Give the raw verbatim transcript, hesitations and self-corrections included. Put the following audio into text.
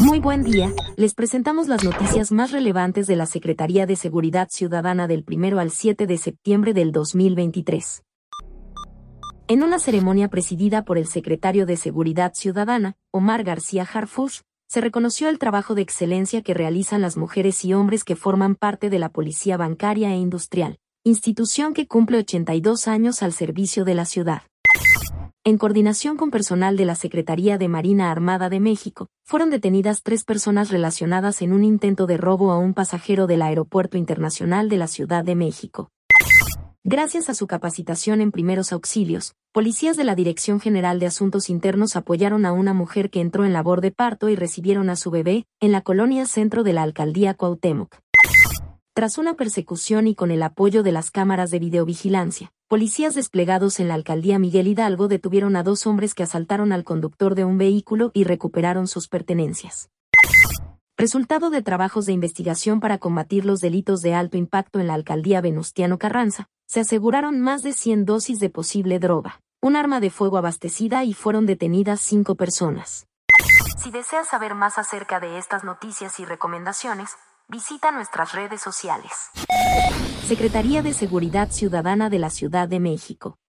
Muy buen día, les presentamos las noticias más relevantes de la Secretaría de Seguridad Ciudadana del primero al siete de septiembre del dos mil veintitrés. En una ceremonia presidida por el secretario de Seguridad Ciudadana, Omar García Harfuch, se reconoció el trabajo de excelencia que realizan las mujeres y hombres que forman parte de la Policía Bancaria e Industrial, institución que cumple ochenta y dos años al servicio de la ciudad. En coordinación con personal de la Secretaría de Marina Armada de México, fueron detenidas tres personas relacionadas en un intento de robo a un pasajero del Aeropuerto Internacional de la Ciudad de México. Gracias a su capacitación en primeros auxilios, policías de la Dirección General de Asuntos Internos apoyaron a una mujer que entró en labor de parto y recibieron a su bebé, en la colonia centro de la Alcaldía Cuauhtémoc. Tras una persecución y con el apoyo de las cámaras de videovigilancia, policías desplegados en la Alcaldía Miguel Hidalgo detuvieron a dos hombres que asaltaron al conductor de un vehículo y recuperaron sus pertenencias. Resultado de trabajos de investigación para combatir los delitos de alto impacto en la Alcaldía Venustiano Carranza, se aseguraron más de cien dosis de posible droga, un arma de fuego abastecida y fueron detenidas cinco personas. Si deseas saber más acerca de estas noticias y recomendaciones, visita nuestras redes sociales. Secretaría de Seguridad Ciudadana de la Ciudad de México.